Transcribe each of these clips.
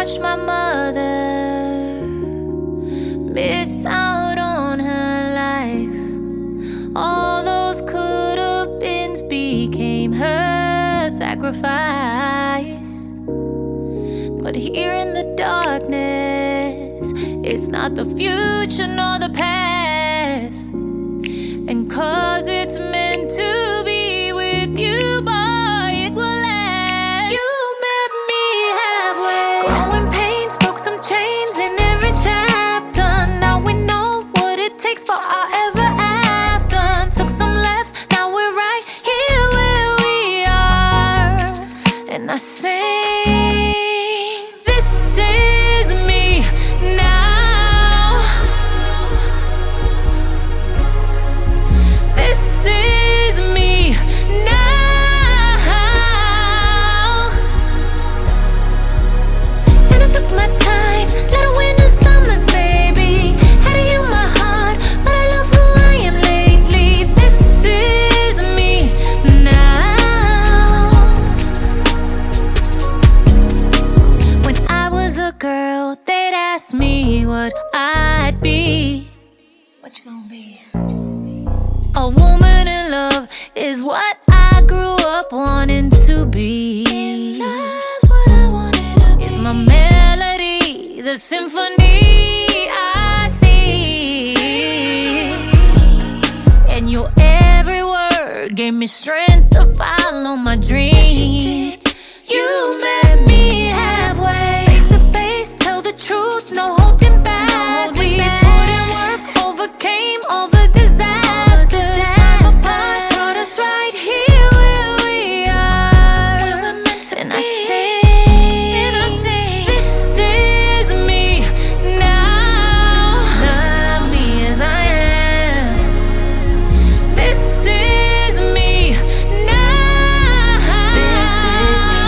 watched my mother miss out on her life. All those could-have beens became her sacrifice. But here in the darkness, it's not the future nor the past. And 'cause it's meant to be with you, boy, it will last. You met me halfway. Growing pains, broke some chains in every chapter. Now we know what it takes for our ever after. Took some lefts, now we're right here where we are. And I sing, this is me now. This is me now. And I took my time, let it win the summers, baby. Had to heal my heart, but I love who I am lately. This is me now. When I was a girl, they'd ask me what I'd be. What you gonna be? A woman in love is what I grew up wanting to be. Love's what I wanted to be. It's my melody, the symphony I see. And your every word gave me strength to follow my dreams. You met me halfway, face to face, tell the truth, no holding back. We put in work, overcame all the disasters. Time apart brought us right here where we are. And I sing, this is me now. Love me as I am. This is me now. This is me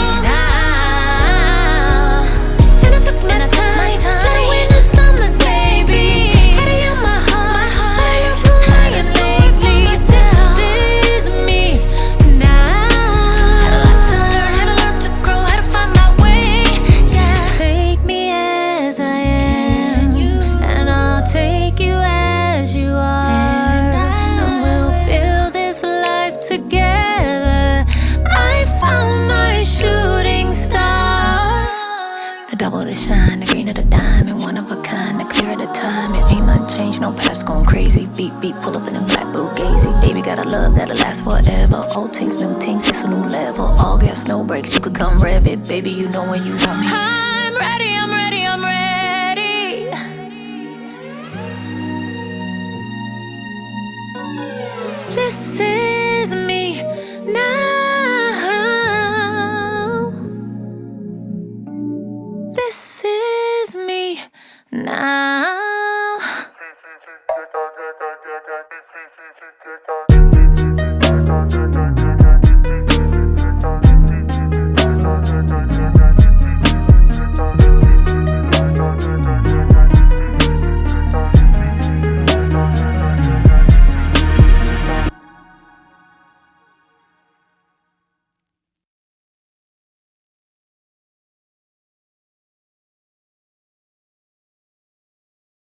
now. And I took my time, let it win the summers, baby. Had to heal my heart, but I love who I am lately. This is me now. Had a lot to learn, had to learn to grow, had to find my way. Yeah, take me as I am, and I'll take you as you are, and we'll build this life together. I found my shooting star. The double, the shine, the green of the diamond, one of a kind, the clear of the time. It ain't nothing changed, no paps going crazy. Beat, beat, pull up in a black Bugatti. Baby got a love that'll last forever. Old things, new things, it's a new level. All gas, no brakes, you could come rev it. Baby, you know when you want me. I'm ready, I'm ready, I'm ready. This is me now. This is me now.